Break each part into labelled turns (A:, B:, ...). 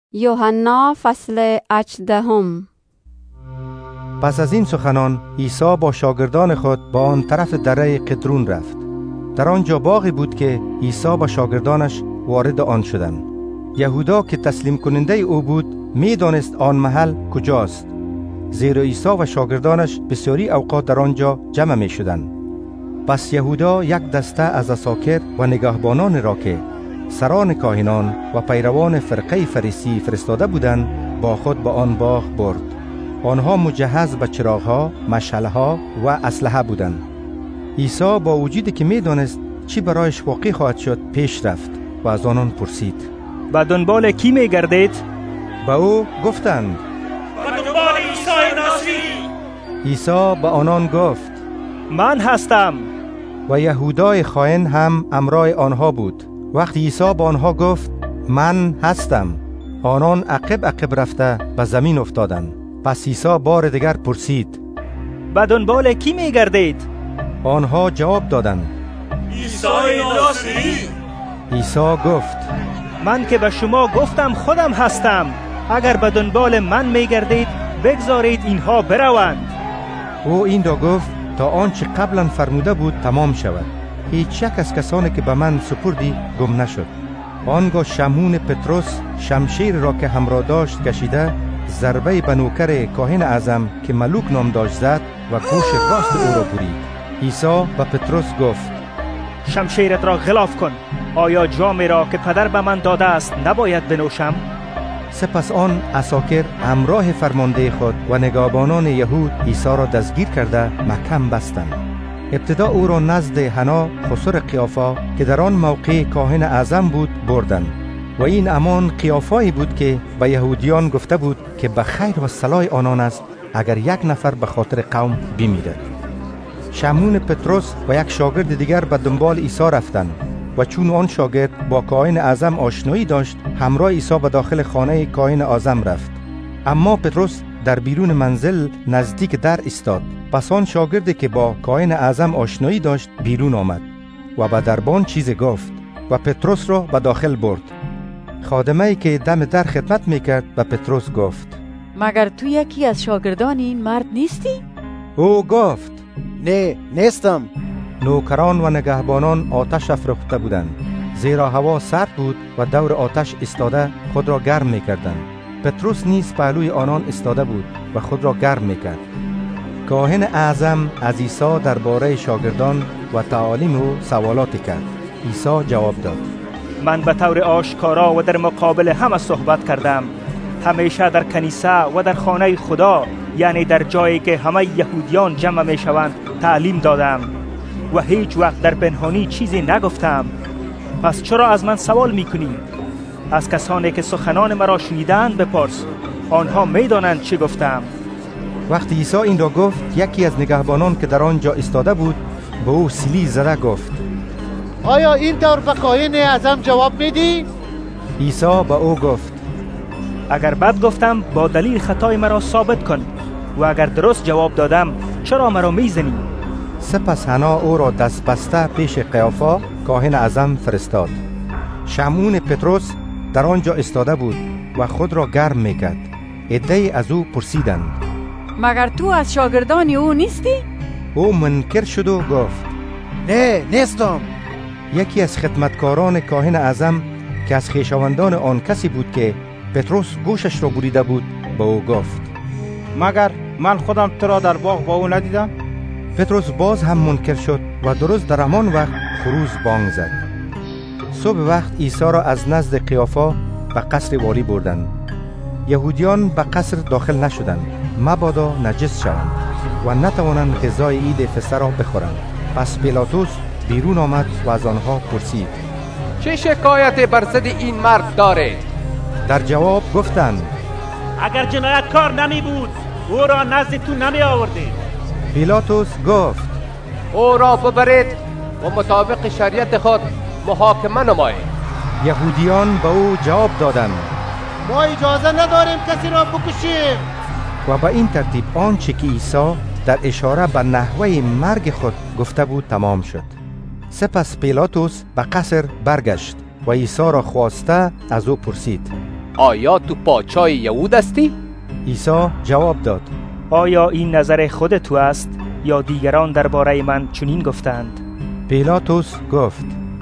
A: یوحنا فصل 18.
B: پس از این سخنان عیسی با شاگردان خود با آن طرف دره قدرون رفت. در آنجا باغی بود که عیسی با شاگردانش وارد آن شدند. یهودا که تسلیم کننده او بود می دانست آن محل کجاست، زیرا عیسی و شاگردانش بسیاری اوقات در آنجا جمع می شدند. پس یهودا یک دسته از عساکر و نگهبانان را که سران کاهنان و پیروان فرقه فریسی فرستاده بودند با خود به آن باغ برد. آنها مجهز به چراغ‌ها، مشعل‌ها و اسلحه بودند. عیسی با وجودی که می‌دانست چی برایش واقع خواهد شد پیش رفت و از آنان پرسید:
C: به دنبال کی می‌گردید؟
B: به او گفتند:
D: به دنبال عیسی ناصری.
B: عیسی به آنان گفت:
C: من هستم.
B: و یهودای خائن هم همراه آنها بود. وقتی عیسی با آنها گفت من هستم، آنان عقب رفته به زمین افتادند. پس عیسی بار دیگر پرسید:
C: به دنبال کی می‌گردید؟
B: آنها جواب دادند:
D: عیسی ناصری.
B: عیسی گفت:
C: من که به شما گفتم خودم هستم. اگر به دنبال من می‌گردید بگذارید اینها بروند.
B: او این را گفت تا آنچه قبلا فرموده بود تمام شود: هیچ یک از کسانی که به من سپردی گم نشد. آنگاه شمعون پطرس شمشیر را که همراه داشت کشیده ضربه به نوکر کاهن اعظم که ملوک نام داشت زد و گوش راست او را برید. عیسی به پطرس گفت:
C: شمشیرت را غلاف کن. آیا جامی را که پدر به من داده است نباید بنوشم؟
B: سپس آن عساکر همراه فرمانده خود و نگهبانان یهود عیسی را دستگیر کرده محکم بستند. ابتدا او را نزد حنا خسر قیافا که در آن موقع کاهن اعظم بود بردند. و این همان قیافایی بود که به یهودیان گفته بود که به خیر و صلاح آنان است اگر یک نفر به خاطر قوم بمیرد. شمعون پطرس و یک شاگرد دیگر به دنبال عیسی رفتند و چون آن شاگرد با کاهن اعظم آشنایی داشت همراه عیسی به داخل خانه کاهن اعظم رفت. اما پطرس در بیرون منزل نزدیک در ایستاد. پس آن شاگردی که با کاهن اعظم آشنایی داشت بیرون آمد و به دربان چیزی گفت و پطرس را به داخل برد. خادمه‌ای که دم در خدمت میکرد به پطرس گفت:
E: مگر تو یکی از شاگردان این مرد نیستی؟
B: او گفت:
F: نه، نیستم.
B: نوکران و نگهبانان آتش افروخته بودند، زیرا هوا سرد بود و دور آتش ایستاده خود را گرم میکردند. پطرس نیز پهلوی آنان ایستاده بود و خود را گرم میکرد. کاهن اعظم از عیسی درباره شاگردان و تعالیم او سوالاتی کرد. عیسی جواب داد:
C: من به طور آشکارا و در مقابل همه صحبت کردم. همیشه در کنیسه و در خانه خدا، یعنی در جایی که همه یهودیان جمع می شوند، تعلیم دادم و هیچ وقت در پنهانی چیزی نگفتم. پس چرا از من سوال می کنی؟ از کسانی که سخنان مرا شنیدند بپرس، آنها می دانند چی گفتم.
B: وقتی عیسی این را گفت یکی از نگهبانان که در آنجا ایستاده بود به او سیلی زده گفت:
F: آیا این طور به کاهن اعظم جواب میدی؟
B: عیسی به او گفت:
C: اگر بد گفتم با دلیل خطای مرا ثابت کن و اگر درست جواب دادم چرا مرا میزنی؟
B: سپس حنا او را دست بسته پیش قیافا کاهن اعظم فرستاد. شمعون پطرس در آنجا ایستاده بود و خود را گرم میکرد. عده‌ای از او پرسیدند:
E: مگر تو از شاگردان او نیستی؟
B: او منکر شد و گفت:
F: نه، نیستم.
B: یکی از خدمتکاران کاهن اعظم که از خویشاوندان آن کسی بود که پطرس گوشش را بریده بود به او گفت:
G: مگر من خودم تو را در باغ با او ندیدم؟
B: پطرس باز هم منکر شد و درست در همان وقت خروس بانگ زد. صبح وقت عیسی را از نزد قیافا به قصر والی بردند. یهودیان به قصر داخل نشدند مبادا نجس شوند و نتوانند غذای عید فصح را بخورند. پس پیلاطوس بیرون آمد و از آنها پرسید:
H: چه شکایتی بر ضد این مرد دارید؟
B: در جواب گفتند:
D: اگر جنایتکار نمی بود او را نزد تو نمی آوردید.
B: پیلاطوس گفت:
H: او را ببرید و مطابق شریعت خود محاکمه نمایید.
B: یهودیان به او جواب دادند:
F: ما اجازه نداریم کسی را بکشیم.
B: و به این ترتیب آنچه که عیسی در اشاره به نحوه مرگ خود گفته بود تمام شد. سپس پیلاطوس به قصر برگشت و عیسی را خواسته از او پرسید:
H: آیا تو پادشاه یهود هستی؟
B: عیسی جواب داد:
C: آیا این نظر خود تو است یا دیگران درباره من چنین گفتند؟
B: پیلاطوس گفت: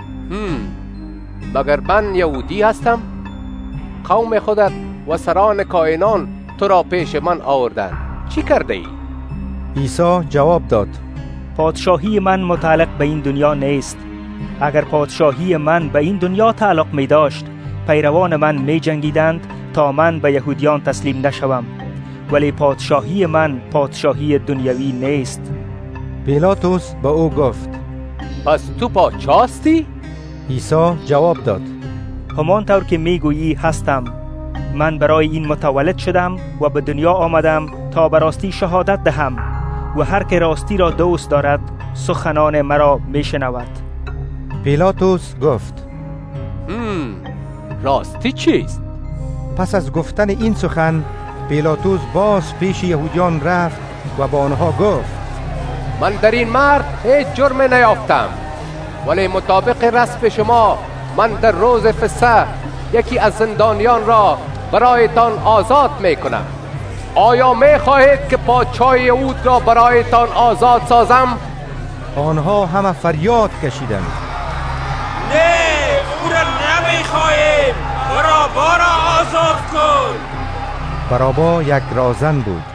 H: مگر من یهودی هستم؟ قوم خودت و سران کاهنان تو را پیش من آوردند، چی کرده ای؟
B: عیسی جواب داد:
C: پادشاهی من متعلق به این دنیا نیست. اگر پادشاهی من به این دنیا تعلق می داشت، پیروان من می جنگیدند تا من به یهودیان تسلیم نشوم. ولی پادشاهی من پادشاهی دنیوی نیست.
B: پیلاطوس به او گفت:
H: پس تو پادشاه هستی؟
B: عیسی جواب داد:
C: همان طور که می گویی هستم. من برای این متولد شدم و به دنیا آمدم تا به راستی شهادت دهم و هر که راستی را دوست دارد سخنان مرا می شنود.
B: پیلاطوس گفت:
H: راستی چیست؟
B: پس از گفتن این سخن پیلاطوس باز پیش یهودیان رفت و با آنها گفت:
H: من در این مرد هیچ جرم نیافتم، ولی مطابق رسم شما من در روز فسح یکی از زندانیان را برایتان آزاد می کنم. آیا می خواهید که پادشاه یهود را برایتان آزاد سازم؟
B: آنها همه فریاد کشیدند:
I: نه، او را نمی خواهیم، برابا را آزاد کن.
B: بارابا یک رازن بود.